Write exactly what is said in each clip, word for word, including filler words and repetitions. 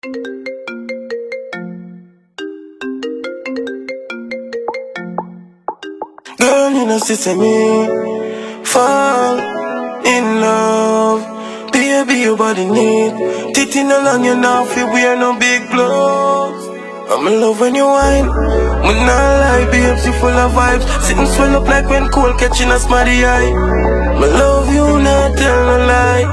Girl, you know, see me fall in love. Baby, your body need titty no long, you know, if you wear no big gloves. I'm in love when you whine. Me not lie, babes, you full of vibes. Sitting swell up like when cold catching a smarty eye. Me love you, not tell no lie.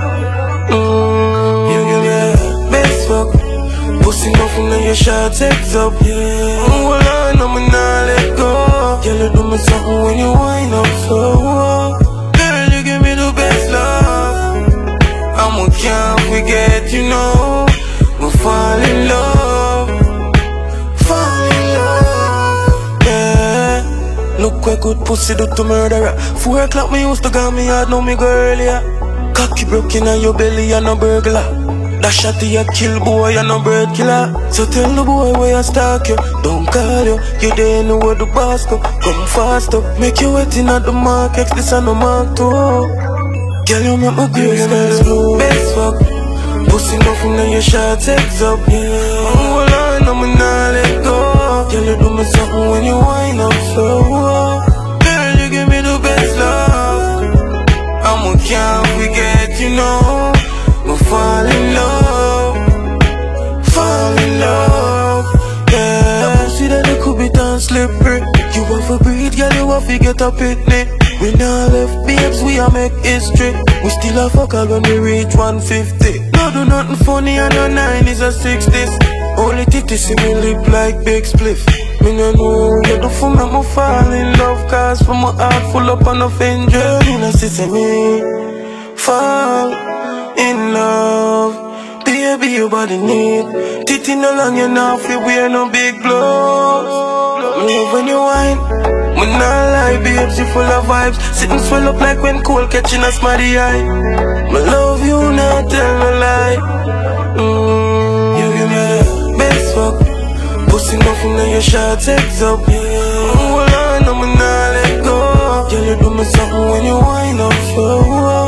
Mmm, you give me a best fuck. Pussy nothing on your short sex up, yeah. Hold on, I'm not let go. Girl, you do me something when you wind up so. Girl, you give me the best love. I'm a can't forget, you know. We fall in love. Fall in love, yeah. Look what good pussy do to murderer. Four o'clock me used to go me hard, now me go earlier. Cocky broken on your belly, you're no burglar. That shot you kill boy, you're no bird killer. So tell the boy where I stalk you. Don't call you, you there know where the boss go. Come faster, make you waiting at the market. This and no mark too. Girl, you make my grace slow. Best fuck. Pussy nothing on your short sex up, yeah. Hold on, I'm not let go. Girl, you do me something when you wind up slow. Girl, you give me the best love. I'm a can't forget, you know. We fall in love, fall in love, yeah. That pussy that it could be done slippery. You want to breathe, girl, you want to get a picnic. We now left babes, we a make history. We still a fuck all when we reach one fifty. No do nothing funny and no nine is a sixties. Only titty see me lip like big spliff. Me no know you do for me, me fall in love. Cause for my heart full up on a fin. Girl, you know see me fall in love. Baby, your body need titty no long, you know if you wear no big gloves. Me love when you whine. Me not lie, babes, you full of vibes. Sitting swell up like when cold catching a smarty eye. Me love you, not tell no lie. Mmm, you give me a best fuck. Pussy nothing on your short sex up, yeah. Hold on, I'm not let go. Girl, you do me something when you wind up so.